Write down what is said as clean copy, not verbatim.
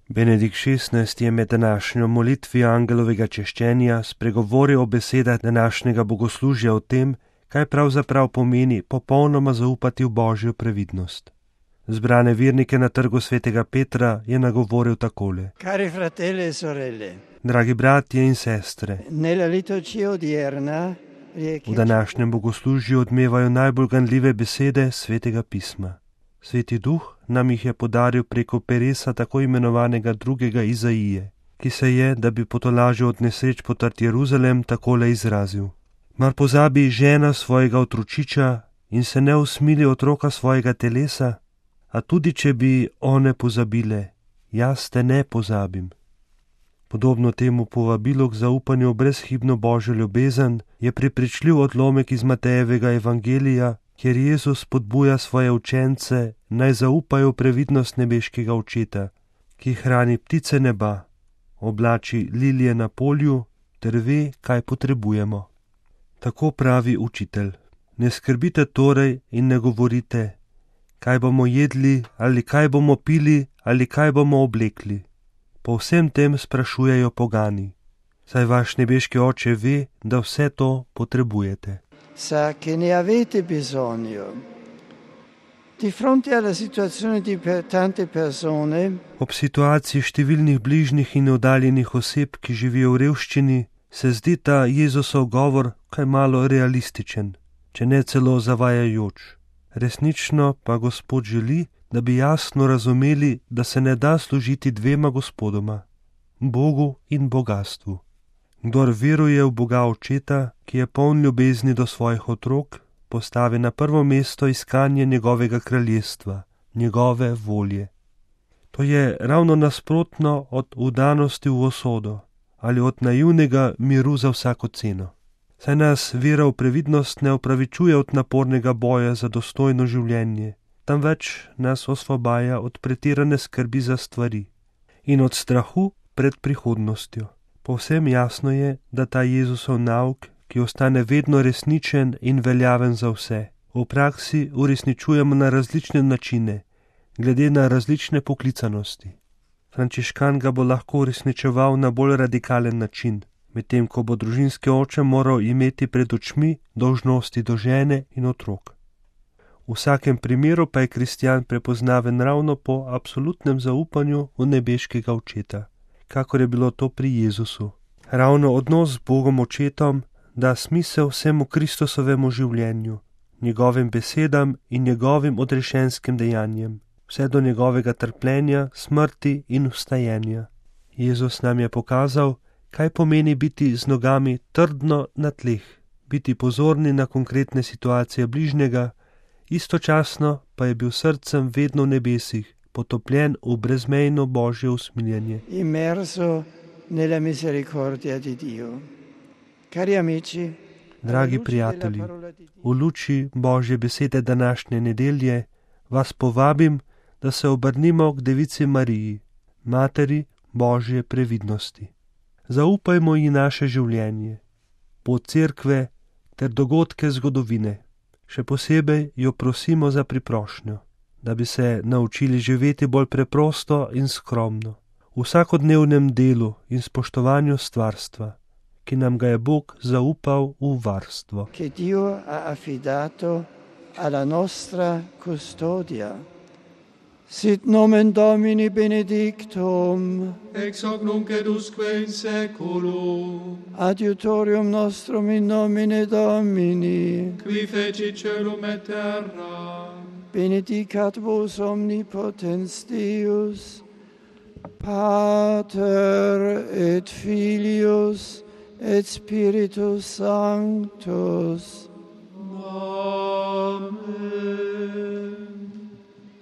Benedikt XVI je med današnjo molitvijo angelovega češčenja spregovoril o besedah današnjega bogoslužja o tem, kaj pravzaprav pomeni popolnoma zaupati v Božjo previdnost. Zbrane vernike na trgu svetega Petra je nagovoril takole. Cari fratelli e sorelle, Dragi bratje in sestre, nella liturgia odierna v današnjem bogoslužju odmevajo najbolj ganljive besede svetega pisma. Sveti Duh nam jih je podaril preko peresa tako imenovanega drugega Izaije, ki se je, da bi potolažil od nesreč potrt Jeruzalem, takole izrazil. Mar pozabi žena svojega otročiča in se ne usmili otroka svojega telesa? A tudi, če bi one pozabile, jaz te ne pozabim. Podobno temu povabilu k zaupanju v brezhibno Božjo ljubezen je prepričljiv odlomek iz Matejevega evangelija, kjer Jezus spodbuja svoje učence, naj zaupajo v previdnost nebeškega očeta, ki hrani ptice neba, oblači lilije na polju ter ve, kaj potrebujemo. Tako pravi učitelj. Ne skrbite torej in ne govorite, kaj bomo jedli ali kaj bomo pili ali kaj bomo oblekli. Po vsem tem sprašujejo pogani, saj vaš nebeški oče ve, da vse to potrebujete. sa che ne avete bisogno. Di fronte alla situazione di tante persone, Ob situaciji številnih bližnjih in oddaljenih oseb, ki živijo v revščini, se zdi ta Jezusov govor kaj malo realističen, če ne celo zavajajoč. Resnično pa Gospod želi, da bi jasno razumeli, da se ne da služiti dvema gospodoma, Bogu in bogastvu. Kdor veruje v Boga Očeta, ki je poln ljubezni do svojih otrok, postavi na prvo mesto iskanje njegovega kraljestva, njegove volje. To je ravno nasprotno od vdanosti v usodo ali od naivnega miru za vsako ceno. Saj nas vera v previdnost ne opravičuje od napornega boja za dostojno življenje, temveč nas osvobaja od pretirane skrbi za stvari in od strahu pred prihodnostjo. Povsem jasno je, da ta Jezusov nauk, ki ostane vedno resničen in veljaven za vse, v praksi uresničujemo na različne načine, glede na različne poklicanosti. Frančiškan ga bo lahko uresničeval na bolj radikalen način, medtem ko bo družinski oče moral imeti pred očmi dolžnosti do žene in otrok. V vsakem primeru pa je kristjan prepoznaven ravno po absolutnem zaupanju v nebeškega očeta, kakor je bilo to pri Jezusu. Ravno odnos z Bogom Očetom da smisel vsemu Kristusovemu življenju, njegovim besedam in njegovim odrešenskim dejanjem, vse do njegovega trpljenja, smrti in vstajenja. Jezus nam je pokazal, kaj pomeni biti z nogami trdno na tleh, biti pozorni na konkretne situacije bližnjega, istočasno pa je bil srcem vedno v nebesih, potopljen v brezmejno Božje usmiljenje. immerso nella misericordia di Dio. Cari amici, Dragi prijatelji, v luči Božje besede današnje nedelje vas povabim, da se obrnimo k Devici Mariji, Materi Božje previdnosti. Zaupajmo ji naše življenje, pot cerkve ter dogodke zgodovine. Še posebej jo prosimo za priprošnjo, da bi se naučili živeti bolj preprosto in skromno, v vsakodnevnem delu in spoštovanju stvarstva, ki nam ga je Bog zaupal v varstvo. che Dio ha affidato alla nostra custodia. Sit nomen Domini benedictum, ex hoc nunc et usque in saeculum, adiutorium nostrum in nomine Domini, qui fecit caelum et terra, benedicat vos omnipotens Deus, Pater et Filius et Spiritus Sanctus,